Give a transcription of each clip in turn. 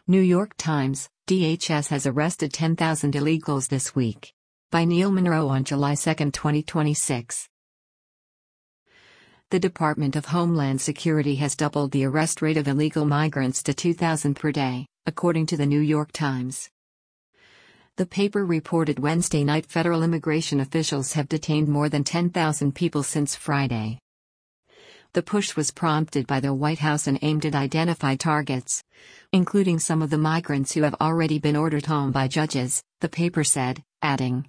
New York Times, DHS has arrested 10,000 illegals this week. By Neil Monroe on July 2, 2026. The Department of Homeland Security has doubled the arrest rate of illegal migrants to 2,000 per day, according to the New York Times. The paper reported Wednesday night federal immigration officials have detained more than 10,000 people since Friday. The push was prompted by the White House and aimed at identified targets, including some of the migrants who have already been ordered home by judges, the paper said, adding.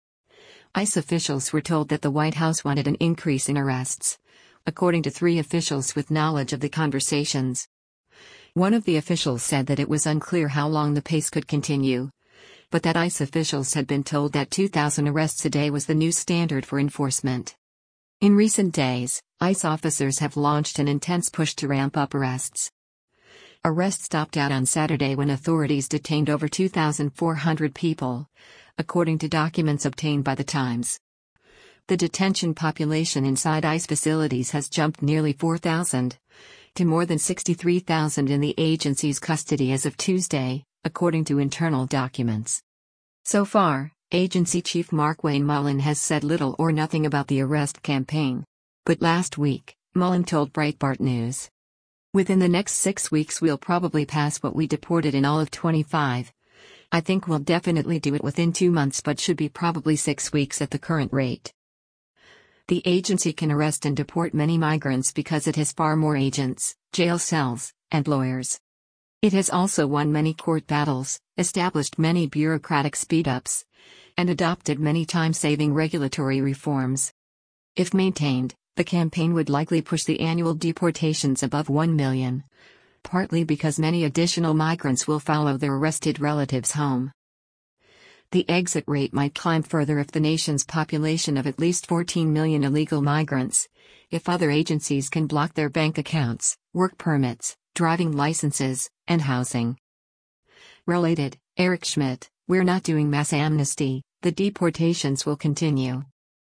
ICE officials were told that the White House wanted an increase in arrests, according to 3 officials with knowledge of the conversations. One of the officials said that it was unclear how long the pace could continue, but that ICE officials had been told that 2,000 arrests a day was the new standard for enforcement. In recent days, ICE officers have launched an intense push to ramp up arrests. Arrests topped out on Saturday when authorities detained over 2,400 people, according to documents obtained by The Times. The detention population inside ICE facilities has jumped nearly 4,000 to more than 63,000 in the agency's custody as of Tuesday, according to internal documents. So far, Agency Chief Markwayne Mullin has said little or nothing about the arrest campaign. But last week, Mullin told Breitbart News. Within the next 6 weeks we'll probably pass what we deported in all of 25. I think we'll definitely do it within 2 months but should be probably 6 weeks at the current rate. The agency can arrest and deport many migrants because it has far more agents, jail cells, and lawyers. It has also won many court battles, established many bureaucratic speed-ups, and adopted many time-saving regulatory reforms. If maintained, the campaign would likely push the annual deportations above 1 million, partly because many additional migrants will follow their arrested relatives home. The exit rate might climb further if the nation's population of at least 14 million illegal migrants, if other agencies can block their bank accounts, work permits, driving licenses, and housing. Related, Eric Schmidt, we're not doing mass amnesty, the deportations will continue.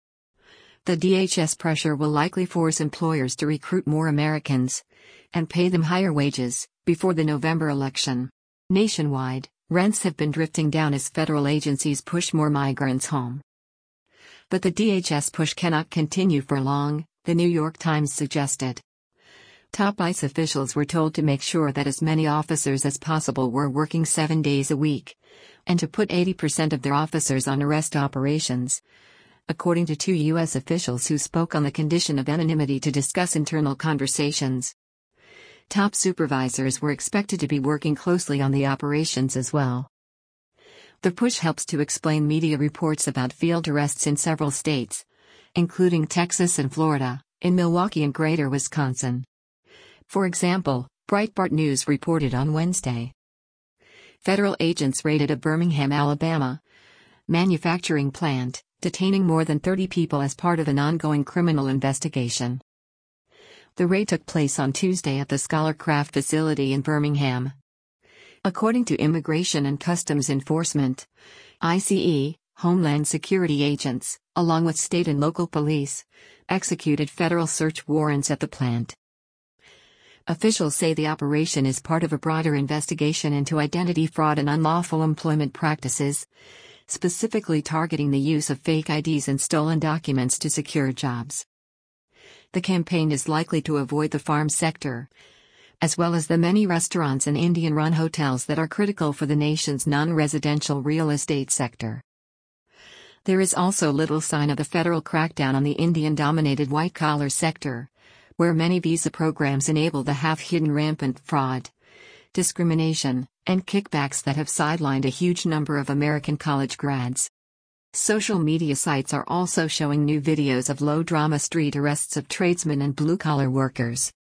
The DHS pressure will likely force employers to recruit more Americans and pay them higher wages before the November election. Nationwide, rents have been drifting down as federal agencies push more migrants home. But the DHS push cannot continue for long, the New York Times suggested. Top ICE officials were told to make sure that as many officers as possible were working 7 days a week, and to put 80% of their officers on arrest operations, according to 2 U.S. officials who spoke on the condition of anonymity to discuss internal conversations. Top supervisors were expected to be working closely on the operations as well. The push helps to explain media reports about field arrests in several states, including Texas and Florida, in Milwaukee and Greater Wisconsin. For example, Breitbart News reported on Wednesday. Federal agents raided a Birmingham, Alabama, manufacturing plant, detaining more than 30 people as part of an ongoing criminal investigation. The raid took place on Tuesday at the Scholarcraft facility in Birmingham. According to Immigration and Customs Enforcement, ICE, Homeland Security agents, along with state and local police, executed federal search warrants at the plant. Officials say the operation is part of a broader investigation into identity fraud and unlawful employment practices, specifically targeting the use of fake IDs and stolen documents to secure jobs. The campaign is likely to avoid the farm sector, as well as the many restaurants and Indian-run hotels that are critical for the nation's non-residential real estate sector. There is also little sign of the federal crackdown on the Indian-dominated white-collar sector, where many visa programs enable the half-hidden rampant fraud, discrimination, and kickbacks that have sidelined a huge number of American college grads. Social media sites are also showing new videos of low-drama street arrests of tradesmen and blue-collar workers.